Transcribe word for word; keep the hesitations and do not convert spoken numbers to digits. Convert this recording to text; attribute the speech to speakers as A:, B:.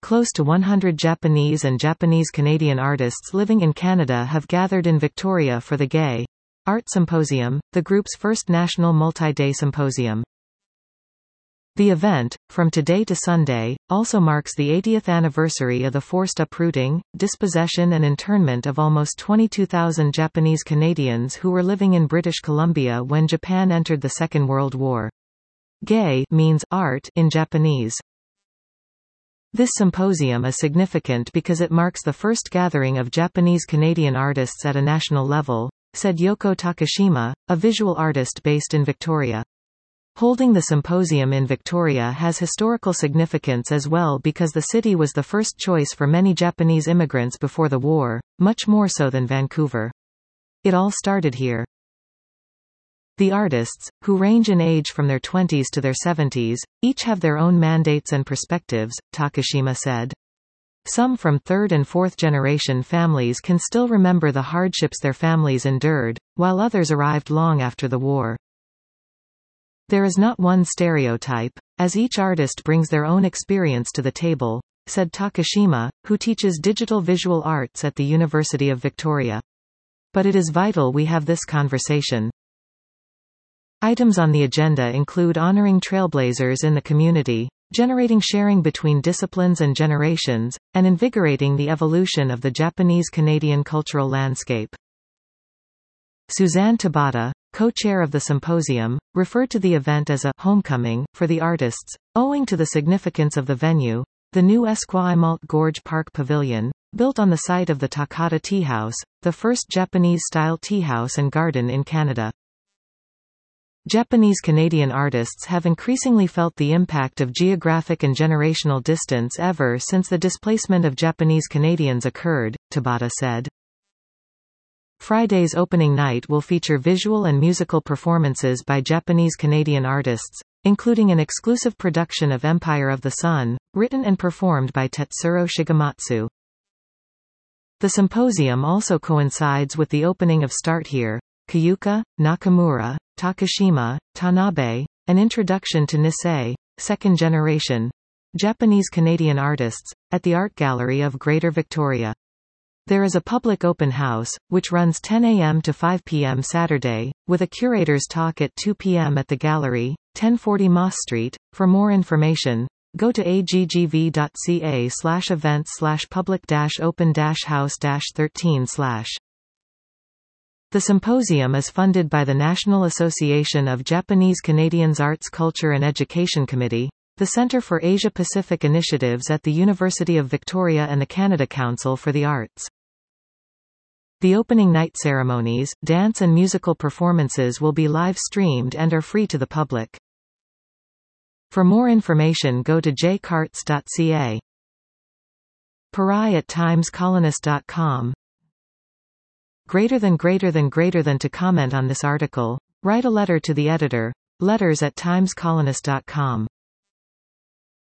A: close to one hundred Japanese and Japanese-Canadian artists living in Canada have gathered in Victoria for the Gay Art Symposium, the group's first national multi-day symposium. The event, from today to Sunday, also marks the eightieth anniversary of the forced uprooting, dispossession and internment of almost twenty-two thousand Japanese Canadians who were living in British Columbia when Japan entered the Second World War. Gay means art in Japanese. This symposium is significant because it marks the first gathering of Japanese Canadian artists at a national level, said Yoko Takashima, a visual artist based in Victoria. Holding the symposium in Victoria has historical significance as well because the city was the first choice for many Japanese immigrants before the war, much more so than Vancouver. It all started here. The artists, who range in age from their twenties to their seventies, each have their own mandates and perspectives, Takashima said. Some from third and fourth generation families can still remember the hardships their families endured, while others arrived long after the war. There is not one stereotype, as each artist brings their own experience to the table, said Takashima, who teaches digital visual arts at the University of Victoria. But it is vital we have this conversation. Items on the agenda include honoring trailblazers in the community, generating sharing between disciplines and generations, and invigorating the evolution of the Japanese-Canadian cultural landscape. Suzanne Tabata, co-chair of the symposium, referred to the event as a homecoming for the artists, owing to the significance of the venue. The new Esquimalt Gorge Park Pavilion, built on the site of the Takata Tea House, the first Japanese-style tea house and garden in Canada. Japanese-Canadian artists have increasingly felt the impact of geographic and generational distance ever since the displacement of Japanese Canadians occurred, Tabata said. Friday's opening night will feature visual and musical performances by Japanese-Canadian artists, including an exclusive production of Empire of the Sun, written and performed by Tetsuro Shigematsu. The symposium also coincides with the opening of Start Here, Kayuka, Nakamura, Takashima, Tanabe, an introduction to Nisei, second generation Japanese-Canadian artists, at the Art Gallery of Greater Victoria. There is a public open house, which runs ten a m to five p m Saturday, with a curator's talk at two p m at the gallery, ten forty Moss Street. For more information, go to a g g v dot c a slash events slash public dash open dash house dash thirteen slash. The symposium is funded by the National Association of Japanese Canadians Arts Culture and Education Committee, the Centre for Asia-Pacific Initiatives at the University of Victoria and the Canada Council for the Arts. The opening night ceremonies, dance and musical performances will be live-streamed and are free to the public. For more information go to j carts dot c a. Parai at times colonist dot com. Greater than greater than greater than to comment on this article, write a letter to the editor, letters at times colonist dot com.